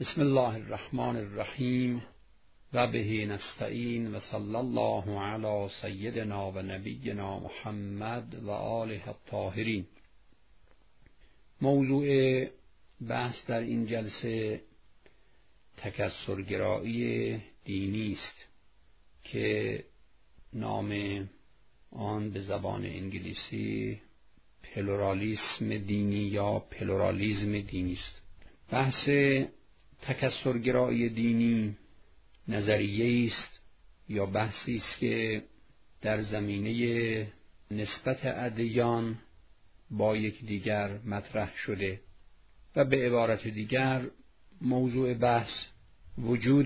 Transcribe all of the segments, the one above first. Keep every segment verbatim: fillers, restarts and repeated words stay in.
بسم الله الرحمن الرحیم و به نستعین و صلی الله علی سیدنا و نبینا محمد و آله الطاهرین. موضوع بحث در این جلسه تکثرگرایی دینی است که نام آن به زبان انگلیسی پلورالیسم دینی یا پلورالیزم دینی است. بحث تکثرگرایی دینی نظریه‌ای است یا بحثی است که در زمینه نسبت ادیان با یکدیگر مطرح شده و به عبارت دیگر موضوع بحث وجود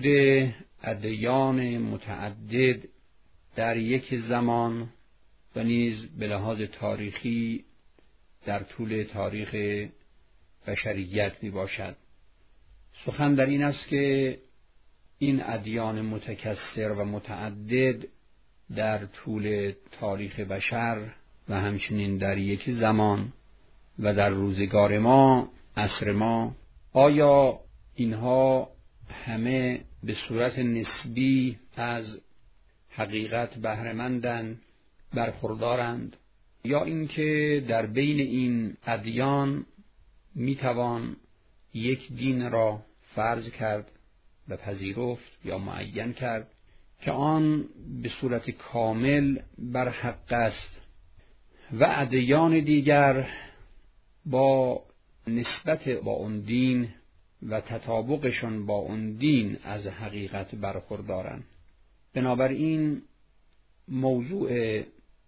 ادیان متعدد در یک زمان و نیز به لحاظ تاریخی در طول تاریخ بشریت می باشد. سخن در این است که این ادیان متکثر و متعدد در طول تاریخ بشر و همچنین در یک زمان و در روزگار ما، عصر ما، آیا اینها همه به صورت نسبی از حقیقت بهره‌مندند، برخوردارند، یا اینکه در بین این ادیان میتوان یک دین را فرض کرد و پذیرفت یا معین کرد که آن به صورت کامل بر حق است و ادیان دیگر با نسبت با اون دین و تطابقشون با اون دین از حقیقت برخوردارند. بنابراین موضوع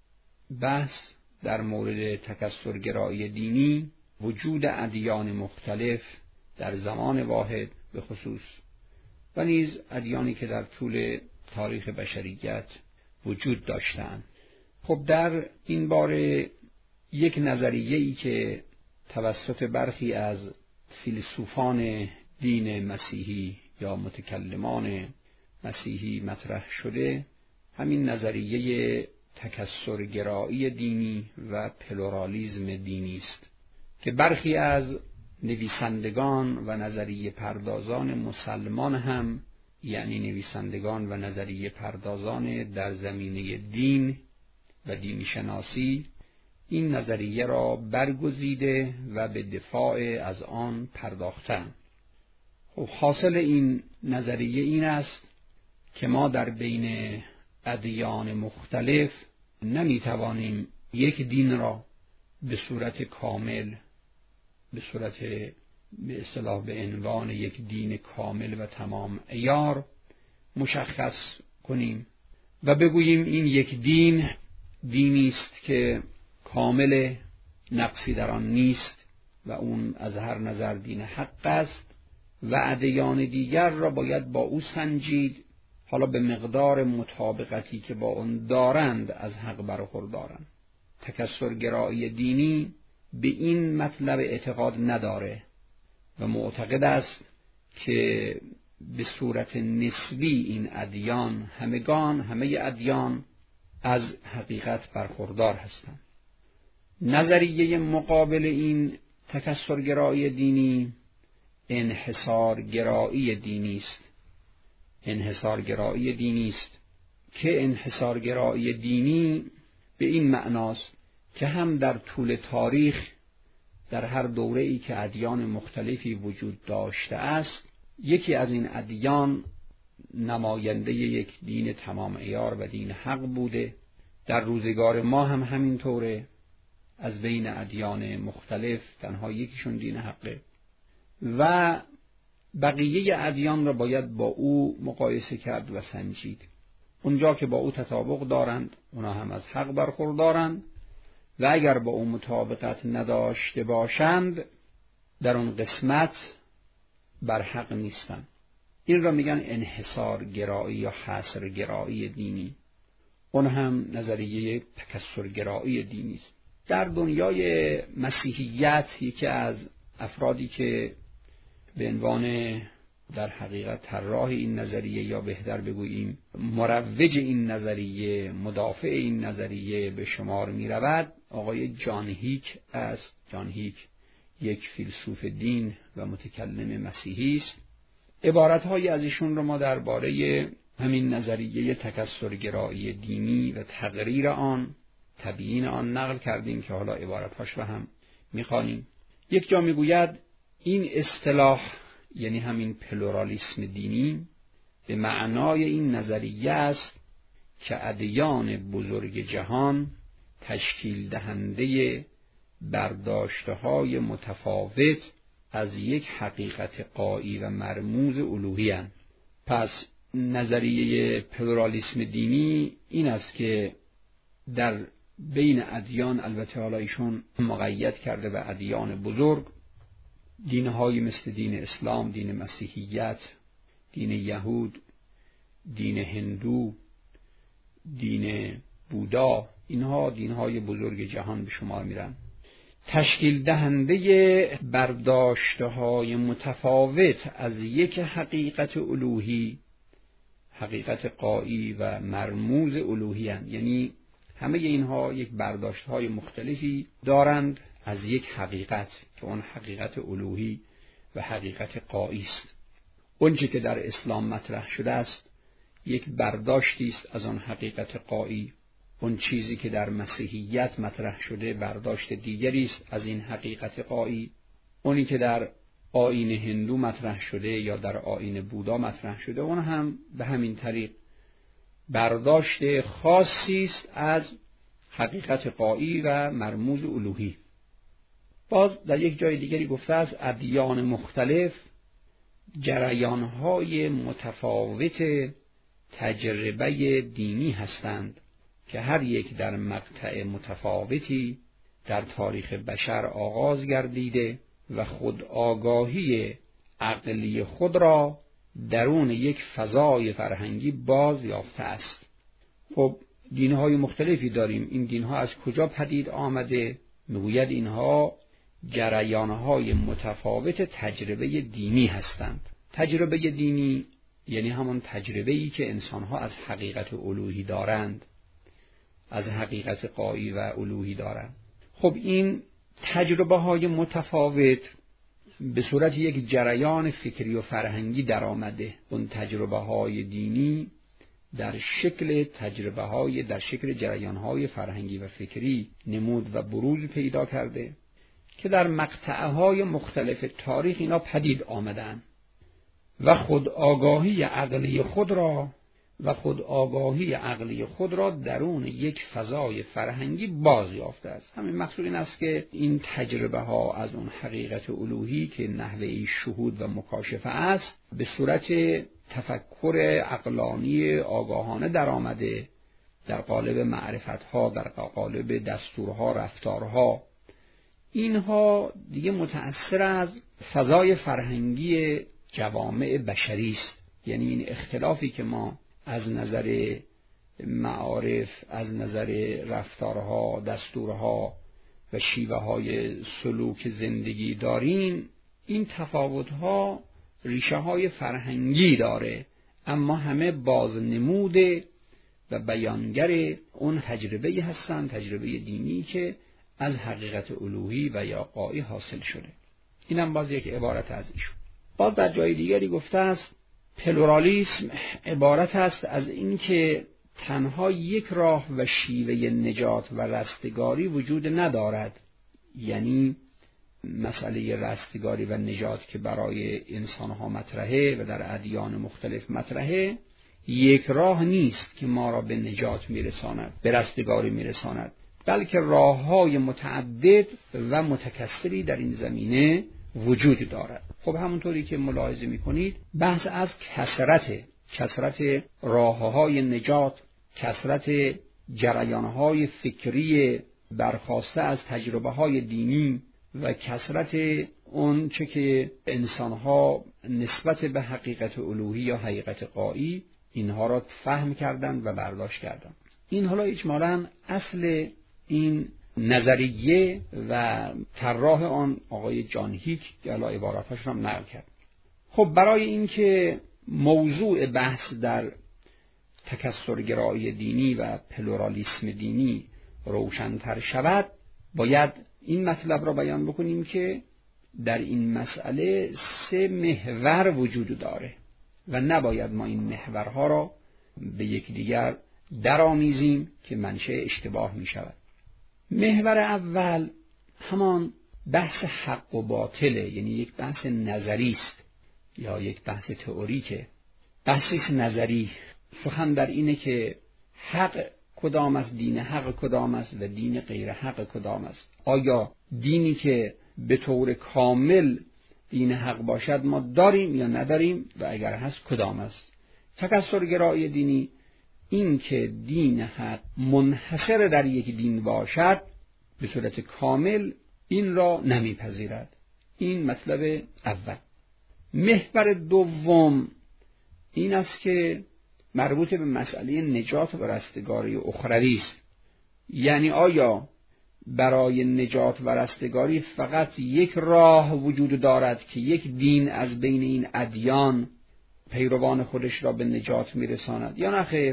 بحث در مورد تکثرگرایی دینی وجود ادیان مختلف در زمان واحد به خصوص و نیز ادیانی که در طول تاریخ بشریت وجود داشتند. خب در این باره یک نظریه‌ای که توسط برخی از فیلسوفان دین مسیحی یا متکلمان مسیحی مطرح شده، همین نظریه تکثرگرایی دینی و پلورالیزم دینی است که برخی از نویسندگان و نظریه پردازان مسلمان هم، یعنی نویسندگان و نظریه پردازان در زمینه دین و دین شناسی، این نظریه را برگزیده و به دفاع از آن پرداختند. خب حاصل این نظریه این است که ما در بین ادیان مختلف نمیتوانیم یک دین را به صورت کامل، به صورت به اصطلاح به عنوان یک دین کامل و تمام عیار مشخص کنیم و بگوییم این یک دین دینی است که کامل، نقصی در آن نیست و اون از هر نظر دین حق است و ادیان دیگر را باید با او سنجید، حالا به مقدار مطابقتی که با اون دارند از حق برخوردارند. تکثرگرایی دینی به این مطلب اعتقاد نداره و معتقد است که به صورت نسبی این ادیان همگان همه ادیان از حقیقت برخوردار هستند. نظریه مقابل این تکثرگرایی دینی انحصارگرایی دینی است. انحصارگرایی دینی است که انحصارگرایی دینی به این معناست که هم در طول تاریخ در هر دوره‌ای که ادیان مختلفی وجود داشته است، یکی از این ادیان نماینده یک دین تمام عیار و دین حق بوده. در روزگار ما هم همین طوره، از بین ادیان مختلف تنها یکیشون دین حقه و بقیه ادیان را باید با او مقایسه کرد و سنجید. اونجا که با او تطابق دارند اونا هم از حق برخوردارند و اگر با او مطابقت نداشته باشند در اون قسمت بر حق نیستند. این را میگن انحصارگرایی یا حصرگرایی دینی. اون هم نظریه تکثرگرایی دینی است. در دنیای مسیحیت یکی از افرادی که به عنوان در حقیقت طراح این نظریه یا بهتر بگوییم مروج این نظریه، مدافع این نظریه به شمار می رود آقای جان هیک است. جان هیک یک فیلسوف دین و متکلم مسیحی است عبارت‌های از ایشون رو ما درباره همین نظریه تکثرگرایی دینی و تقریر آن، تبیین آن نقل کردیم که حالا عبارت‌هاش رو هم می‌خوانیم. یک جا می‌گوید این اصطلاح، یعنی همین پلورالیسم دینی، به معنای این نظریه است که ادیان بزرگ جهان تشکیل دهنده برداشته‌های متفاوت از یک حقیقت غایی و مرموز الوهی اند. پس نظریه پلورالیسم دینی این است که در بین ادیان، البته حالا ایشون مقید کرده به ادیان بزرگ، دین‌های مثل دین اسلام، دین مسیحیت، دین یهود، دین هندو، دین بودا، اینها دین‌های بزرگ جهان به شمار میرن، تشکیل دهنده برداشته‌های متفاوت از یک حقیقت الوهی، حقیقت غایی و مرموز الوهی هستند. یعنی همه اینها یک برداشت‌های مختلفی دارند از یک حقیقت که اون حقیقت الوهی و حقیقت غایی است. اونچه که در اسلام مطرح شده است یک برداشتی است از آن حقیقت غایی. اون چیزی که در مسیحیت مطرح شده برداشت دیگری است از این حقیقت غایی. اونی که در آیین هندو مطرح شده یا در آیین بودا مطرح شده اون هم به همین طریق برداشت خاصی است از حقیقت غایی و مرموز الوهی. باز در یک جای دیگری گفته است ادیان مختلف جریان‌های متفاوت تجربه دینی هستند که هر یک در مقطع متفاوتی در تاریخ بشر آغاز گردیده و خود آگاهی عقلی خود را درون یک فضای فرهنگی باز یافته است. خب دین‌های مختلفی داریم. این دین‌ها از کجا پدید آمده؟ میگوید اینها جریان‌های متفاوت تجربه دینی هستند. تجربه دینی یعنی همون تجربه‌ای که انسان‌ها از حقیقت الوهی دارند، از حقیقت غایی و الوهی دارند. خب این تجربه‌های متفاوت به صورت یک جریان فکری و فرهنگی در آمده. اون تجربه‌های دینی در شکل تجربه‌های در شکل جریان‌های فرهنگی و فکری نمود و بروز پیدا کرده که در مقطع‌های مختلف تاریخ اینا پدید آمدن و خود آگاهی عقلی خود را و خود آگاهی عقلی خود را درون یک فضای فرهنگی باز یافته است. همین مقصود این است که این تجربه ها از اون حقیقت الوهی که نحوه شهود و مکاشفه است به صورت تفکر عقلانی آگاهانه در آمده، در قالب معرفت ها، در قالب دستورها، رفتارها، اینها دیگه متأثر از فضای فرهنگی جوامع بشری است. یعنی این اختلافی که ما از نظر معارف، از نظر رفتارها، دستورها و شیوه های سلوک زندگی داریم، این تفاوتها ریشه های فرهنگی داره، اما همه بازنموده و بیانگر اون تجربه هستند، تجربه دینی که از حقیقت الوهی و یا غایی حاصل شده. اینم باز یک عبارت از ایشون. باز در جای دیگری گفته است پلورالیسم عبارت است از اینکه تنها یک راه و شیوه نجات و رستگاری وجود ندارد. یعنی مسئله رستگاری و نجات که برای انسانها مطرحه و در ادیان مختلف مطرحه، یک راه نیست که ما را به نجات میرساند، به رستگاری میرساند، بلکه راه‌های متعدد و متکثری در این زمینه وجود دارد. خب همونطوری که ملاحظه می‌کنید بحث از کثرت کثرت راه‌های نجات، کثرت جریان‌های فکری برخواسته از تجربه‌های دینی و کثرت اون چه که انسان‌ها نسبت به حقیقت الوهی یا حقیقت غایی اینها را فهم کردند و برداشت کردند. این حالا اجمالاً اصل این نظریه و طراح آن آقای جان هیک که الان عباراتش هم نقل کرد. خب برای اینکه موضوع بحث در تکثرگرایی دینی و پلورالیسم دینی روشن‌تر شود، باید این مطلب را بیان بکنیم که در این مسئله سه محور وجود داره و نباید ما این محورها را به یکدیگر درآمیزیم که منشأ اشتباه می شود. محور اول همان بحث حق و باطله، یعنی یک بحث نظری است یا یک بحث تئوریکه. بحث نظری سخن در اینه که حق کدام است، دین حق کدام است و دین غیر حق کدام است. آیا دینی که به طور کامل دین حق باشد ما داریم یا نداریم و اگر هست کدام است؟ تکثرگرایی دینی این که دین حق منحصر در یک دین باشد به صورت کامل این را نمیپذیرد. این مطلب اول. محور دوم این است که مربوط به مسئله نجات و رستگاری اخروی است. یعنی آیا برای نجات و رستگاری فقط یک راه وجود دارد که یک دین از بین این ادیان پیروان خودش را به نجات میرساند یا نه خیر؟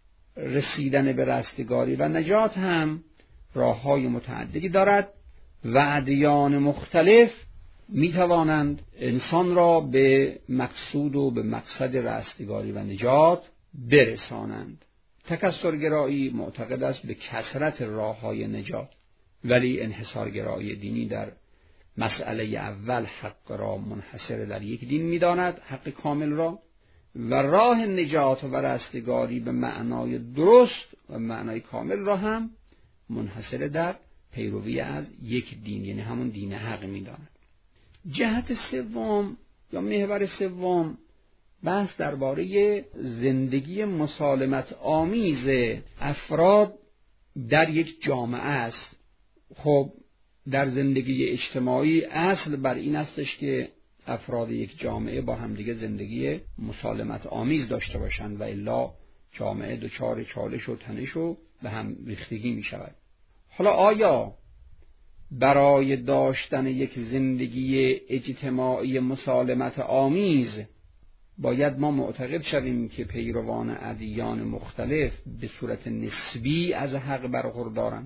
رسیدن به رستگاری و نجات هم راه‌های متعددی دارد و ادیان مختلف میتوانند انسان را به مقصود و به مقصد رستگاری و نجات برسانند. تکثرگرایی معتقد است به کثرت راه‌های نجات، ولی انحصارگرایی دینی در مسئله اول حق را منحصر در یک دین می‌داند، حق کامل را، و راه نجات و رستگاری به معنای درست و معنای کامل را هم منحصر در پیروی از یک دین، یعنی همون دین حق می‌داند. جهت سوم یا محور سوم بحث درباره زندگی مسالمت آمیز افراد در یک جامعه است. خب در زندگی اجتماعی اصل بر این استش که افراد یک جامعه با همدیگه زندگی مسالمت آمیز داشته باشند و الا جامعه دچار چالش و تنش و به هم ریختگی می شود. حالا آیا برای داشتن یک زندگی اجتماعی مسالمت آمیز باید ما معتقد شویم که پیروان ادیان مختلف به صورت نسبی از حق برخوردارند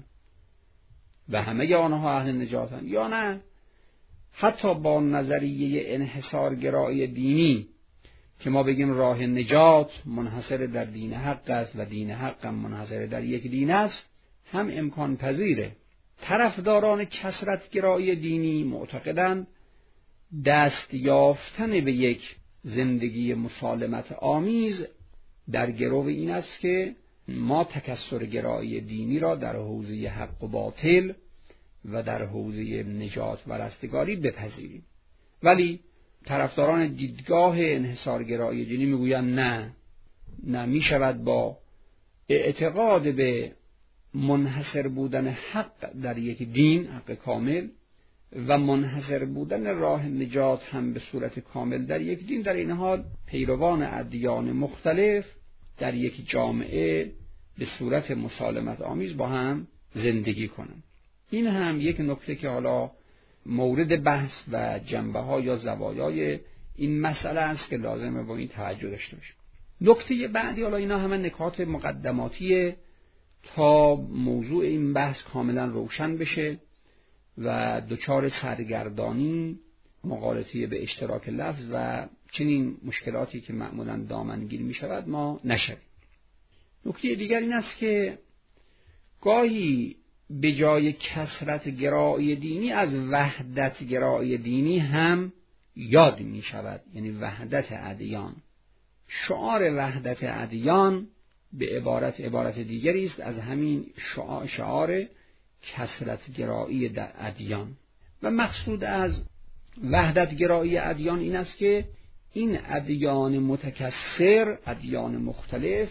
و همه آنها اهل نجاتند، یا نه حتی با نظریه انحصارگرایی دینی که ما بگیم راه نجات منحصر در دین حق است و دین حق هم منحصر در یک دین است هم امکان پذیره. طرفداران کثرت‌گرایی دینی معتقدند دست یافتن به یک زندگی مسالمت آمیز در گرو این است که ما تکثرگرایی دینی را در حوزه حق و باطل و در حوزه نجات و رستگاری بپذیریم. ولی طرفداران دیدگاه انحصارگرایی دینی میگویند نه نه می شود با اعتقاد به منحصر بودن حق در یک دین، حق کامل، و منحصر بودن راه نجات هم به صورت کامل در یک دین، در این حال پیروان ادیان مختلف در یک جامعه به صورت مسالمت آمیز با هم زندگی کنند. این هم یک نکته که حالا مورد بحث و جنبه‌ها یا زوایای این مسئله است که لازمه با این توجه داشته باشیم. نکته بعدی، حالا اینا همه نکات مقدماتیه تا موضوع این بحث کاملا روشن بشه و دچار سرگردانی، مغالطه به اشتراک لفظ و چنین مشکلاتی که معمولا دامنگیر می شود ما نشویم. نکته دیگر این است که گاهی به جای کثرت گرایی دینی از وحدت گرایی دینی هم یاد می شود، یعنی وحدت ادیان. شعار وحدت ادیان به عبارت عبارت دیگری است از همین شعار, شعار کثرت گرایی در ادیان. و مقصود از وحدت گرایی ادیان این است که این ادیان متکثر، ادیان مختلف،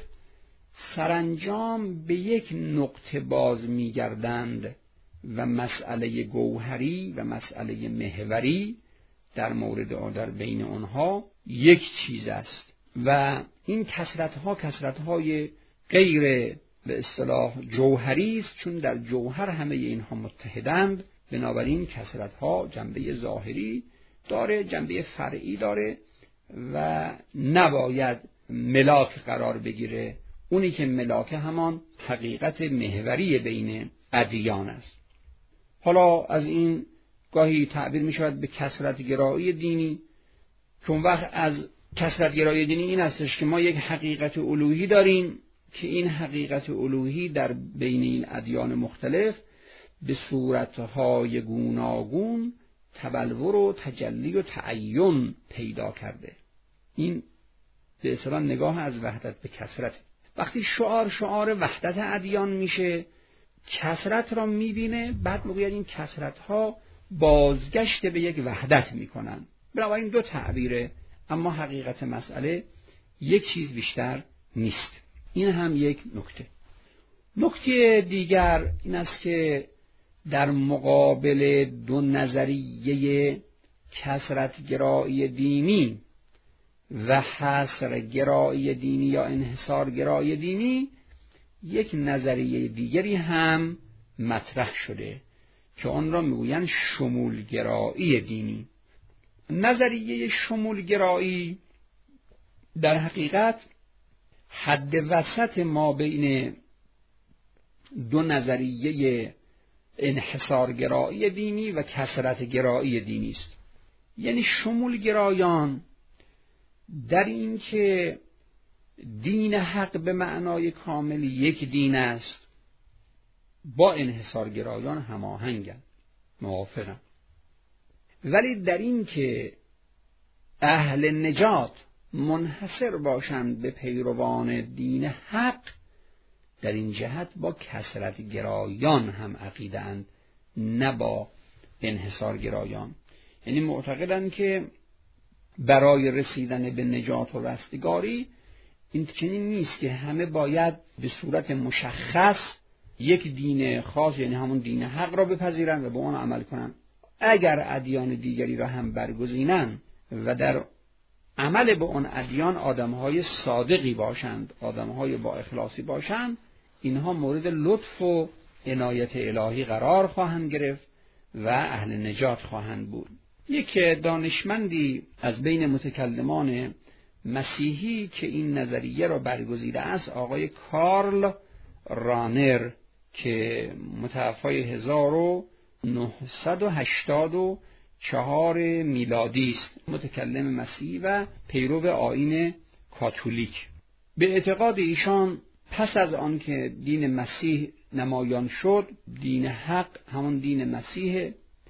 سرانجام به یک نقطه باز می‌گردند و مسئله گوهری و مسئله محوری در مورد در بین آنها یک چیز است و این کثرت‌ها کثرت‌های غیر به اصطلاح جوهری است، چون در جوهر همه اینها متحدند. بنابراین کثرت‌ها جنبه ظاهری داره، جنبه فرعی داره و نباید ملاک قرار بگیره. اونی که ملاک همان حقیقت محوری بین ادیان است. حالا از این گاهی تعبیر می شود به کثرت گرایی دینی، چون وقت از کثرت گرایی دینی این استش که ما یک حقیقت الوهی داریم که این حقیقت الوهی در بین این ادیان مختلف به صورتهای گوناگون تبلور و تجلی و تعین پیدا کرده. این به اصطلاح نگاه از وحدت به کثرت. وقتی شعار شعار وحدت ادیان میشه، کثرت را میبینه، بعد میگوید این کثرت ها بازگشت به یک وحدت میکنن. بنابراین دو تعبیره، اما حقیقت مسئله یک چیز بیشتر نیست. این هم یک نکته. نکته دیگر این است که در مقابل دو نظریه کثرت گرایی دینی و حصر گرایی دینی یا انحصار گرایی دینی، یک نظریه دیگری هم مطرح شده که آن را میگویند شمول گرایی دینی. نظریه شمول گرایی در حقیقت حد وسط ما بین دو نظریه انحصار گرایی دینی و کثرت گرایی دینی است. یعنی شمول گرایان در این که دین حق به معنای کامل یک دین است، با انحصار گرایان هماهنگند، موافقند. ولی در این که اهل نجات منحصر باشند به پیروان دین حق، در این جهت با کثرت گرایان هم عقیده اند، نه با انحصار گرایان. یعنی معتقدند که برای رسیدن به نجات و رستگاری این چنین نیست که همه باید به صورت مشخص یک دین خاص، یعنی همون دین حق را بپذیرند و به آن عمل کنند. اگر ادیان دیگری را هم برگزینند و در عمل به آن ادیان آدمهای صادقی باشند، آدمهای با اخلاصی باشند، اینها مورد لطف و عنایت الهی قرار خواهند گرفت و اهل نجات خواهند بود. یک دانشمندی از بین متکلمان مسیحی که این نظریه را برگزیده است، آقای کارل رانر که متوفای هزار و نهصد و هشتاد و چهار میلادی است، متکلم مسیحی و پیرو آیین کاتولیک. به اعتقاد ایشان پس از آن که دین مسیح نمایان شد، دین حق همون دین مسیح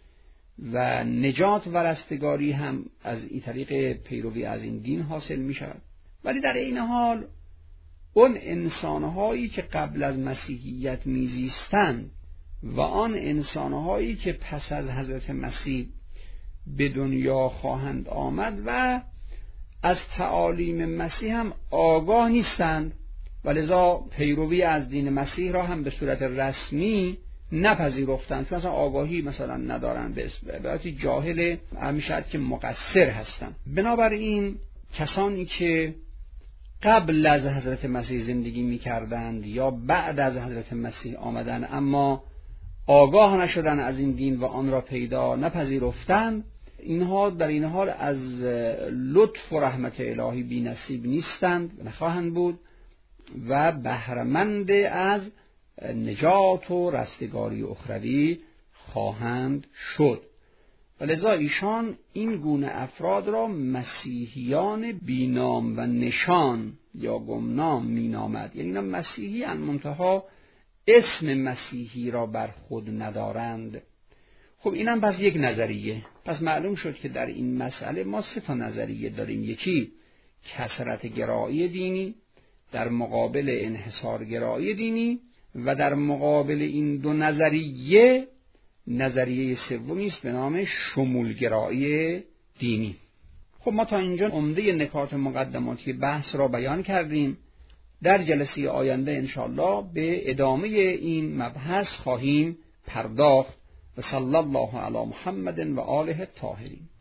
و نجات و رستگاری هم از این طریق پیروی از این دین حاصل می شود. ولی در این حال اون انسانهایی که قبل از مسیحیت می زیستند و آن انسانهایی که پس از حضرت مسیح به دنیا خواهند آمد و از تعالیم مسیح هم آگاه نیستند و لذا پیروی از دین مسیح را هم به صورت رسمی نپذیرفتند، چون اصلا آگاهی مثلا ندارن، به عبارتی جاهل میشد که مقصر هستند. بنابراین کسانی که قبل از حضرت مسیح زندگی میکردند یا بعد از حضرت مسیح آمدند اما آگاه نشدند از این دین و آن را پیدا نپذیرفتند، اینها در این حال از لطف و رحمت الهی بی نصیب نیستند، نخواهند بود و بهره‌مند از نجات و رستگاری اخروی خواهند شد. ولذا ایشان این گونه افراد را مسیحیان بینام و نشان یا گمنام مینامد. یعنی اینا مسیحی ان منتها اسم مسیحی را بر خود ندارند. خب اینم پس یک نظریه. پس معلوم شد که در این مسئله ما سه تا نظریه داریم. یکی کثرت گرایی دینی در مقابل انحصار گرایی دینی و در مقابل این دو نظریه نظریه سومی است به نام شمول گرایی دینی. خب ما تا اینجا عمده نکات مقدماتی بحث را بیان کردیم. در جلسه آینده انشاءالله به ادامه این مبحث خواهیم پرداخت. و صلی الله علی محمد و آله الطاهرین.